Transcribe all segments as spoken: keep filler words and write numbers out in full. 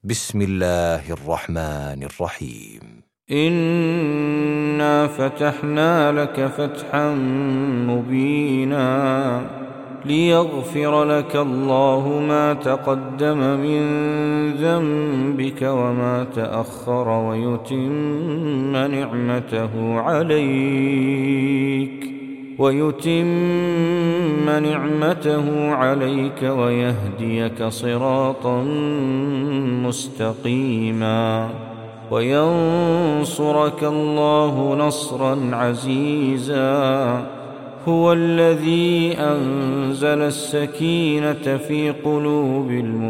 بسم الله الرحمن الرحيم. إنا فتحنا لك فتحا مبينا ليغفر لك الله ما تقدم من ذنبك وما تأخر ويتم نعمته عليك ويتم نعمته عليك ويهديك صراطا مستقيما وينصرك الله نصرا عزيزا. هو الذي أنزل السكينة في قلوب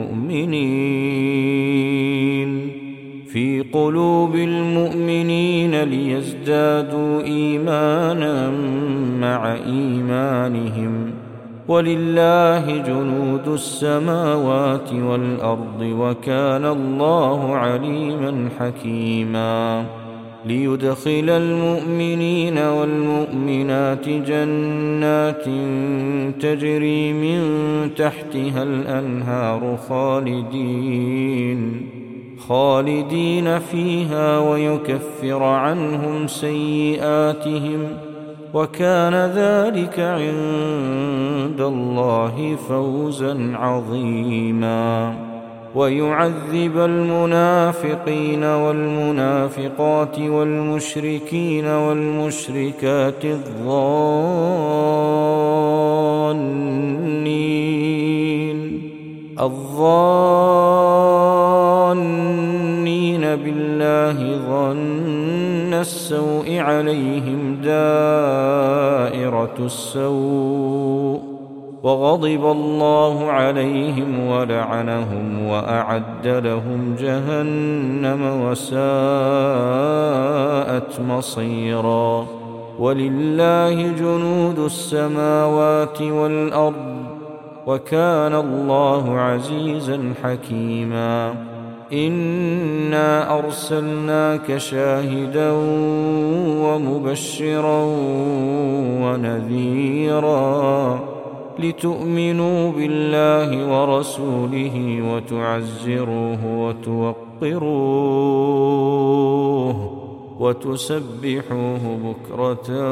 المؤمنين في قلوب المؤمنين ليزدادوا إيمانا مع إيمانهم ولله جنود السماوات والأرض وكان الله عليما حكيما. ليدخل المؤمنين والمؤمنات جنات تجري من تحتها الأنهار خالدين خالدين فيها ويكفر عنهم سيئاتهم وكان ذلك عند الله فوزا عظيما. ويعذب المنافقين والمنافقات والمشركين والمشركات الظانين الظانين بالله ظن السوء عليهم دائرة السوء وغضب الله عليهم ولعنهم وأعد لهم جهنم وساءت مصيرا. ولله جنود السماوات والأرض وكان الله عزيزا حكيما. إنا أرسلناك شاهدا ومبشرا ونذيرا لتؤمنوا بالله ورسوله وتعزروه وتوقروه وتسبحوه بكرة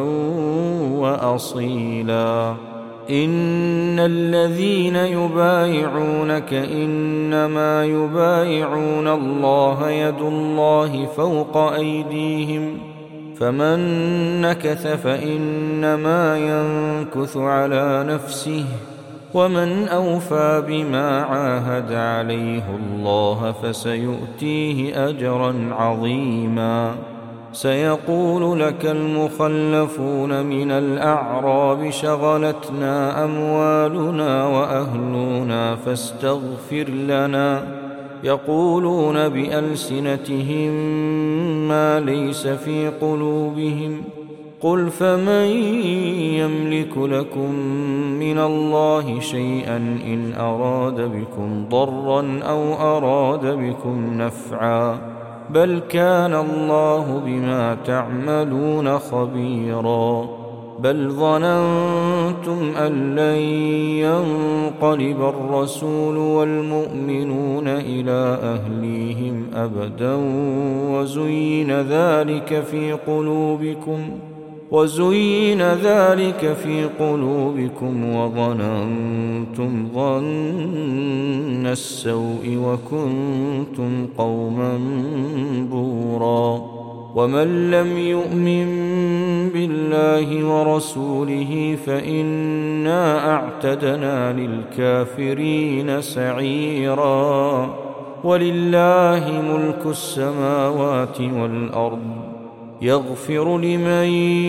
وأصيلا. إن الذين يبايعونك إنما يبايعون الله يد الله فوق أيديهم فمن نكث فإنما ينكث على نفسه ومن أوفى بما عاهد عليه الله فسيؤتيه أجرا عظيما. سيقول لك المخلفون من الأعراب شغلتنا أموالنا وأهلنا فاستغفر لنا يقولون بألسنتهم ما ليس في قلوبهم قل فمن يملك لكم من الله شيئا إن أراد بكم ضرا أو أراد بكم نفعا بل كان الله بما تعملون خبيرا. بل ظننتم أن لن ينقلب الرسول والمؤمنون إلى أهليهم أبدا وزين ذلك في قلوبكم وزين ذلك في قلوبكم وظننتم ظن السوء وكنتم قوما بورا. ومن لم يؤمن بالله ورسوله فإنا أعتدنا للكافرين سعيرا. ولله ملك السماوات والأرض يغفر لمن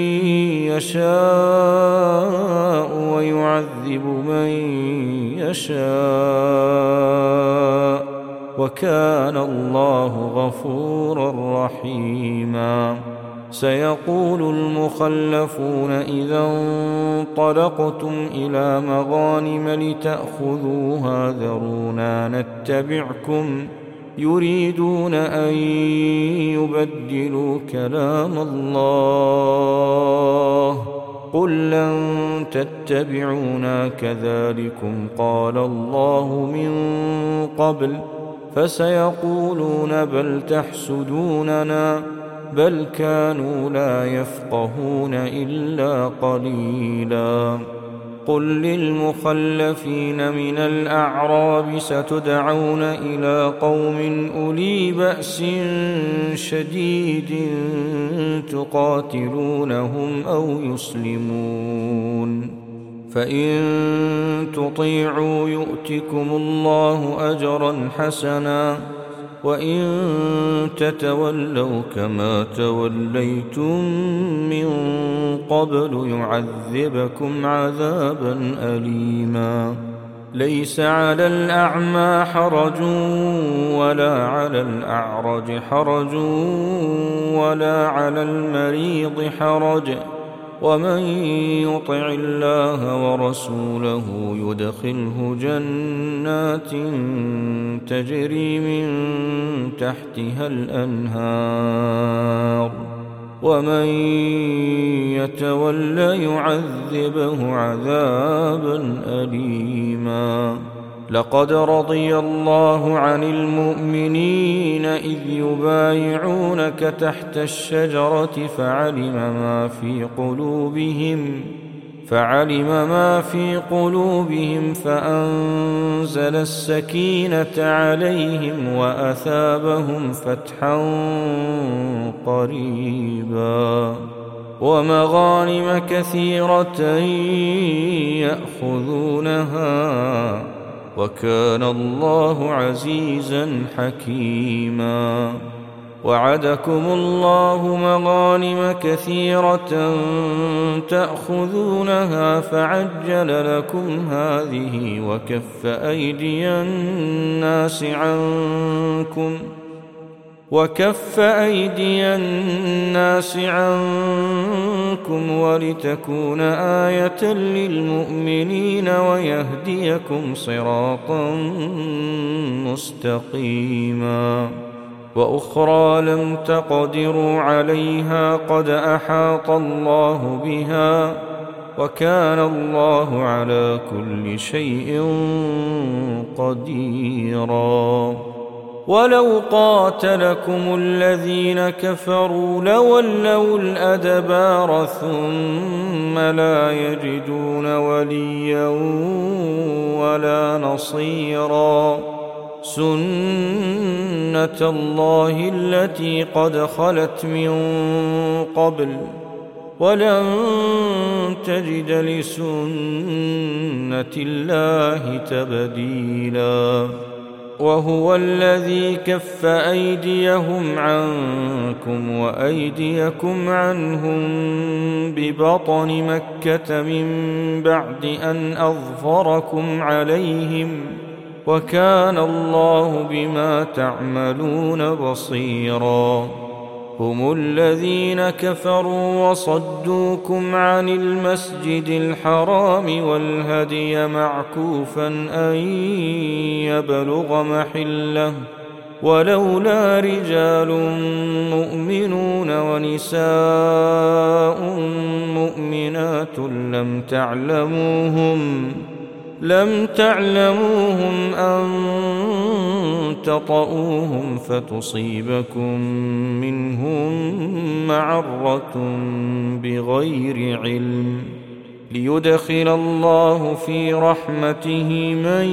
يشاء ويعذب من يشاء وكان الله غفورا رحيما. سيقول المخلفون إذا انطلقتم إلى مغانم لتأخذوها ذرونا نتبعكم يريدون أن يبدلوا كلام الله قل لن تتبعونا كذلكم قال الله من قبل فسيقولون بل تحسدوننا بل كانوا لا يفقهون إلا قليلا. قل للمخلفين من الأعراب ستدعون إلى قوم أولي بأس شديد تقاتلونهم أو يسلمون، فإن تطيعوا يؤتكم الله أجرا حسنا، وإن تتولوا كما توليتم من قبل يعذبكم عذابا أليما. ليس على الأعمى حرج ولا على الأعرج حرج ولا على المريض حرج، ومن يطع الله ورسوله يدخله جنات تجري من تحتها الأنهار، ومن يتولى يعذبه عذابا أليما. لقد رضي الله عن المؤمنين إذ يبايعونك تحت الشجرة فعلم ما في قلوبهم فعلم ما في قلوبهم فأنزل السكينة عليهم وأثابهم فتحا قريبا، ومغانم كثيرة يأخذونها، وكان الله عزيزا حكيما. وعدكم الله مغانم كثيرة تأخذونها فعجل لكم هذه وكف أيدي الناس عنكم وكف أيدي الناس عنكم ولتكون آية للمؤمنين ويهديكم صراطا مستقيما. وأخرى لم تقدروا عليها قد أحاط الله بها، وكان الله على كل شيء قديرا. ولو قاتلكم الذين كفروا لولوا الأدبار ثم لا يجدون وليا ولا نصيرا. سنة الله التي قد خلت من قبل ولن تجد لسنة الله تبديلا. وهو الذي كف أيديهم عنكم وأيديكم عنهم ببطن مكة من بعد أن أظفركم عليهم، وكان الله بما تعملون بصيرا. هم الذين كفروا وصدوكم عن المسجد الحرام والهدي معكوفا أن يبلغ محله، ولولا رجال مؤمنون ونساء مؤمنات لم تعلموهم لم تعلموهم أن تطؤوهم فتصيبكم منهم معرة بغير علم، ليدخل الله في رحمته من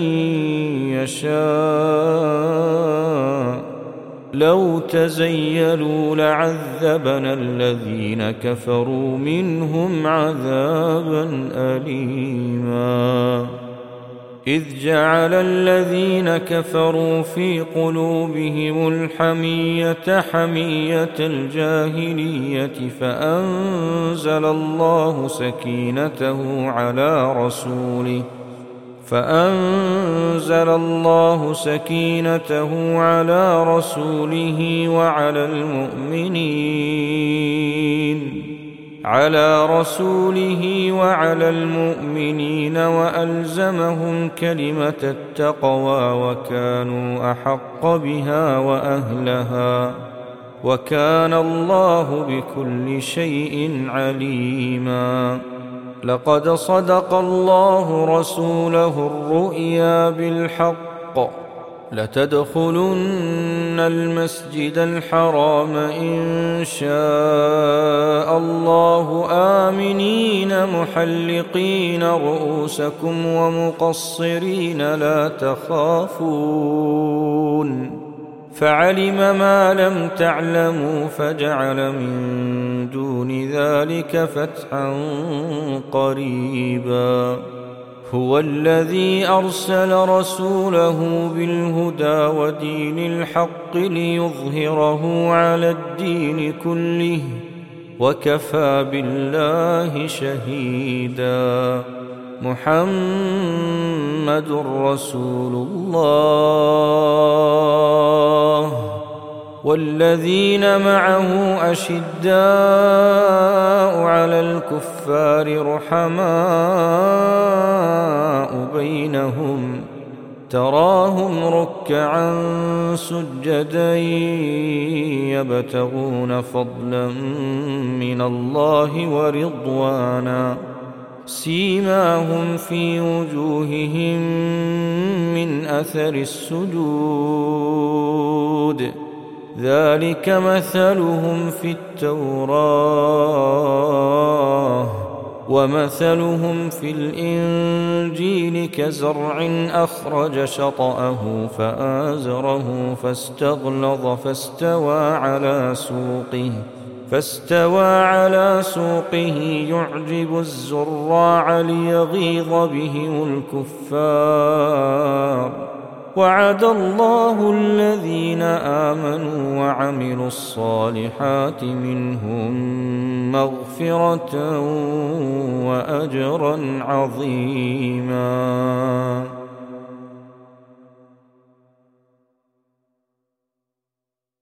يشاء. لو تزيلوا لعذبنا الذين كفروا منهم عذابا أليما. إذ جعل الذين كفروا في قلوبهم الحمية حمية الجاهلية فأنزل الله سكينته على رسوله فأنزل الله سكينته على رسوله وعلى المؤمنين على رسوله وعلى المؤمنين وألزمهم كلمة التقوى وكانوا أحق بها وأهلها، وكان الله بكل شيء عليما. لقد صدق الله رسوله الرؤيا بالحق، لتدخلن المسجد الحرام إن شاء الله آمنين محلقين رؤوسكم ومقصرين لا تخافون فعلم ما لم تعلموا فجعل من دون ذلك فتحا قريبا هو الذي أرسل رسوله بالهدى ودين الحق ليظهره على الدين كله وكفى بالله شهيدا محمد رسول الله والذين معه أشداء على الكفار رحماء بينهم تراهم ركعا سجدا يبتغون فضلا من الله ورضوانا سيماهم في وجوههم من أثر السجود ذلك مثلهم في التوراة ومثلهم في الإنجيل كزرع أخرج شطأه فآزره فاستغلظ فاستوى على سوقه فاستوى على سوقه يعجب الزراع ليغيظ بهم الكفار وعد الله الذين آمنوا وعملوا الصالحات منهم مغفرة وأجرا عظيما.